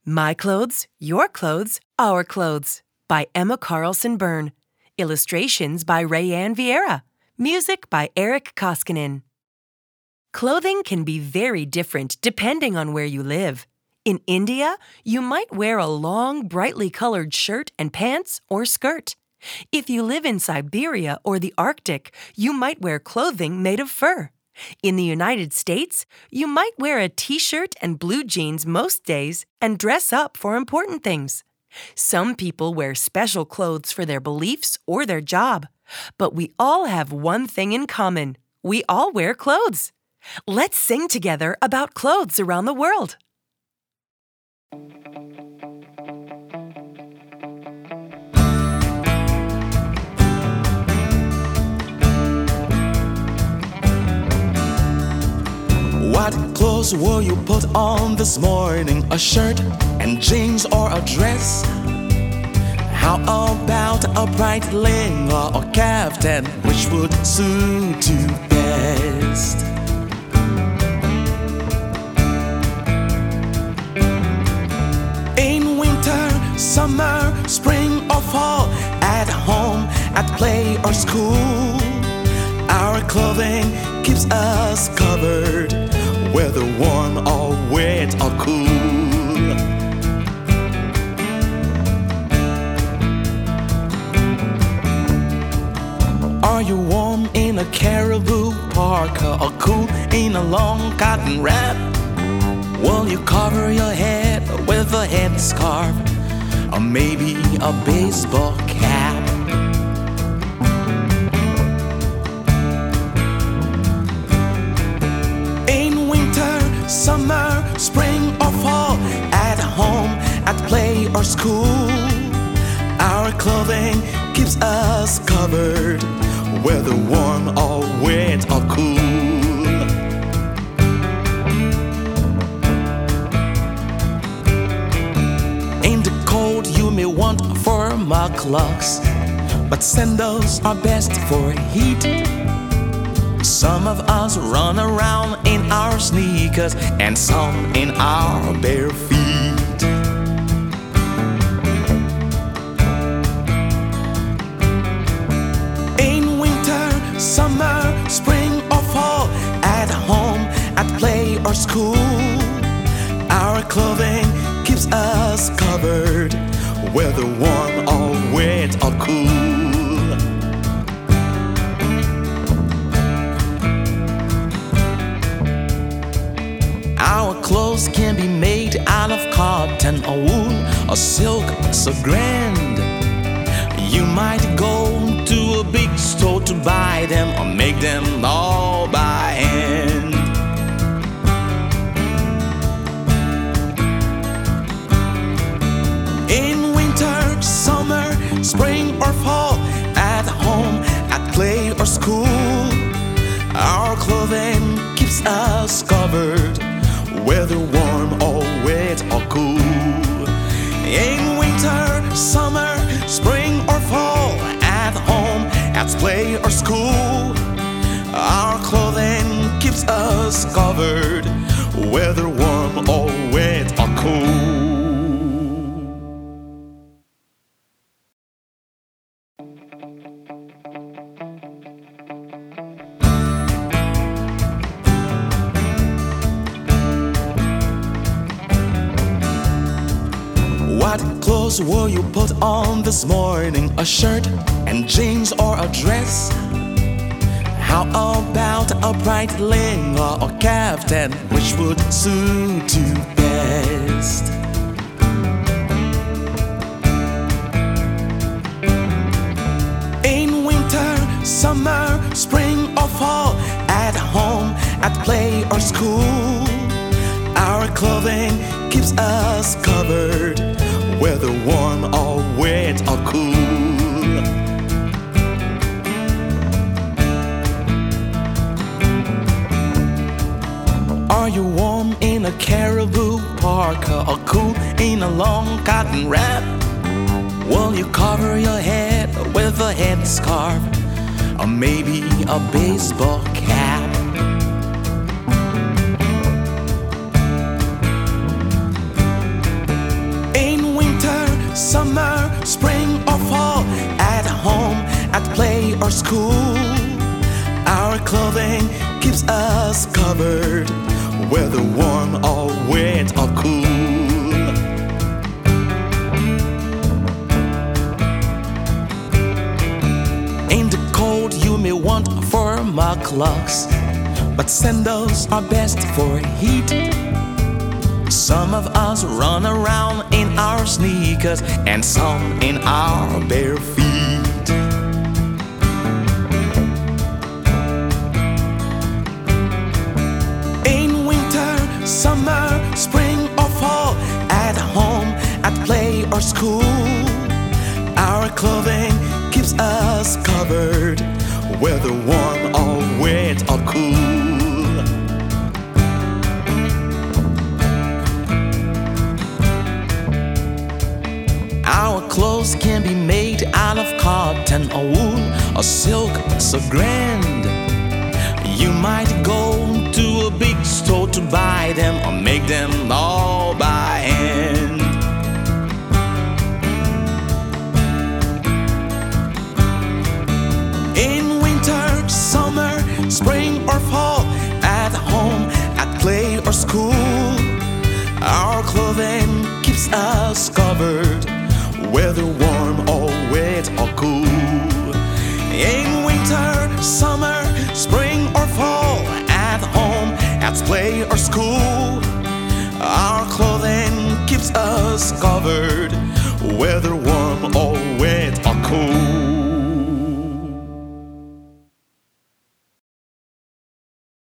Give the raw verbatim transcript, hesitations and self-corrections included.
My Clothes, Your Clothes, Our Clothes by Emma Carlson Byrne. Illustrations by Rayanne Vieira. Music by Eric Koskinen. Clothing can be very different depending on where you live. In India, you might wear a long, brightly colored shirt and pants or skirt. If you live in Siberia or the Arctic, you might wear clothing made of fur. In the United States, you might wear a t-shirt and blue jeans most days and dress up for important things. Some people wear special clothes for their beliefs or their job. But we all have one thing in common. We all wear clothes. Let's sing together about clothes around the world. What clothes will you put on this morning? A shirt and jeans or a dress? How about a bright lehenga or kaftan? Which would suit you best? In winter, summer, spring or fall, at home, at play or school, our clothing keeps us covered, whether warm or wet or cool. Are you warm in a caribou parka or cool in a long cotton wrap? Will you cover your head with a headscarf or maybe a baseball cap? Summer, spring or fall, at home, at play or school, our clothing keeps us covered, whether warm or wet or cool. In the cold you may want fur mucklucks, but sandals are best for heat. Some of us run around in our sneakers and some in our bare feet. In winter, summer, spring or fall, at home, at play or school, our clothing keeps us covered, whether warm or wet or cool. Our clothes can be made out of cotton or wool or silk so grand. You might go to a big store to buy them or make them all by hand. In winter, summer, spring or fall, at home, at play or school, our clothing keeps us covered, whether warm or wet or cool. In winter, summer, spring or fall, at home, at play or school, our clothing keeps us covered, whether warm or wet or cool. What clothes will you put on this morning? A shirt and jeans or a dress? How about a bright lehenga or kaftan? Which would suit you best? In winter, summer, spring or fall, at home, at play or school, our clothing keeps us covered, whether warm or wet or cool. Are you warm in a caribou parka or cool in a long cotton wrap? Will you cover your head with a headscarf or maybe a baseball cap? summer, spring, or fall, at home, at play, or school, our clothing keeps us covered, whether warm or wet or cool. In the cold you may want formal clocks, but sandals are best for heat. Some of us run around in our sneakers and some in our bare feet. In winter, summer, spring or fall, at home, at play or school, our clothing keeps us covered, whether warm or wet or cool. Our clothes can be made out of cotton or wool or silk so grand. You might go to a big store to buy them or make them all by hand. In winter, summer, spring or fall, at home, at play or school, our clothing keeps us covered, whether warm or wet or cool. In winter, summer, spring or fall, at home, at play or school, our clothing keeps us covered, whether warm